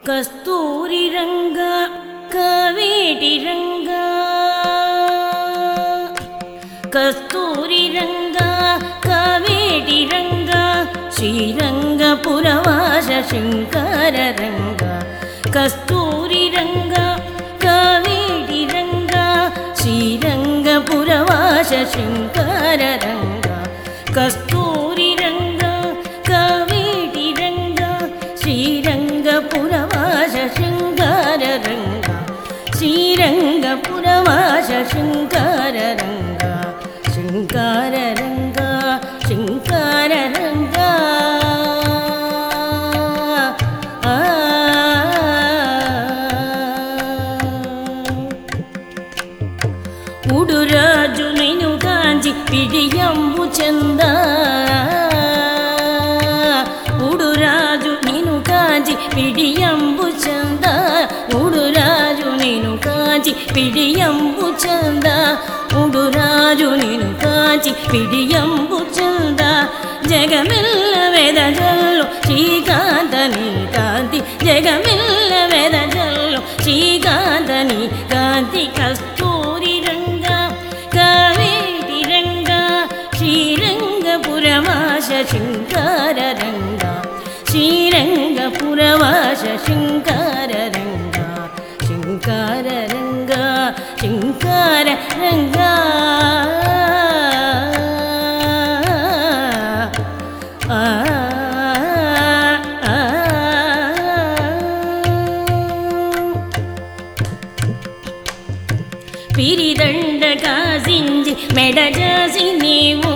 కస్తూరి రంగ కావేటి రంగ కస్తూరి రంగ కావేటి రంగ శ్రీరంగపురవాస శంకర రంగ కస్తూరి రంగ కావేటి రంగ శ్రీరంగపురవాస శంకర రంగ కస్తూరి రంగ కావేటి రంగ శ్రీరంగపురవాస శంకర రంగ శ్రీరంగపురవాస శంకర రంగ శంకర రంగ శంకర రంగ ఉడురాజు నిను కాంచి పిడియంబు చంద ఉడురాజు నిను కాంచి పిడియంబు చంద ఉడురాజు నిను కాంచి పిడియంబు చంద ఉడురాజు నిను కాంచి పిడియంబు చంద జగమెల్ల వెదజల్లు శ్రీకాంతని కాంతి జగమెల్ల వెదజల్లు శ్రీకాంతని కాంతి కస్తూరి రంగ కావేటి రంగ శ్రీరంగపురవాస శంకర రంగ శ్రీరంగపురవాస శంకర రంగ శంకర రంగ శంకర రంగ పిరిదండ కాసించి మెడజాసి నీవు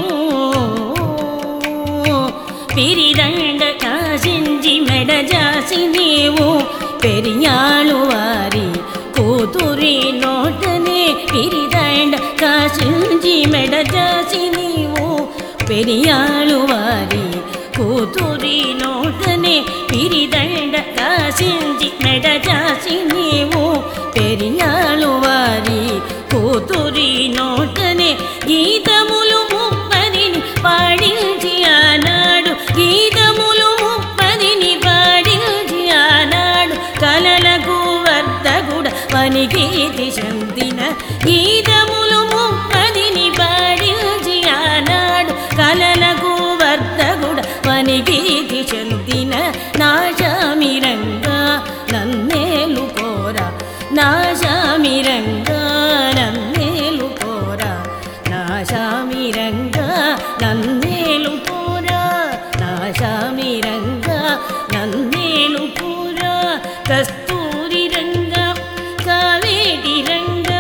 పిరిదండ కాసించి మెడజాసి నీవు పెరియాಳು వారి కూతురి నోటనే పిరిదండ కాసించి మెడజాసి నీవు పెరియాಳು వారి కూతురి నోటనే పిరిదండ కాసించి మెడజాసి నీవు పెరియాಳು వారి కూతురి నోటనే గీతములు ముప్పదిని పాడించి ఆనాడు గీతములు ముప్పదిని పాడించి ఆనాడు కలలకు వర్తకుడ వనికీతి చెందిన గీతములు ముప్పదిని పాడించి ఆనాడు కలలకు వర్తకుడ వనికీతి చెందిన నాశామి రంగ నన్నేలు కోరా నాశామి రంగ నన్నేలు కోరా నాశామి రంగ నన్నేలు కోరా నాశామి రంగ నన్నేలు కోరా కస్తూరి రంగ కావేటి రంగ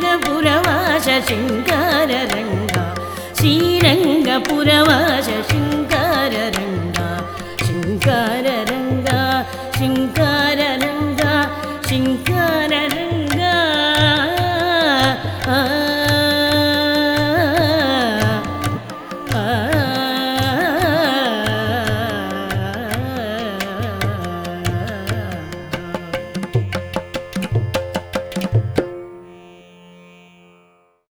శ్రీరంగపురవాస శంకర రంగ శ్రీరంగపురవాస శంకర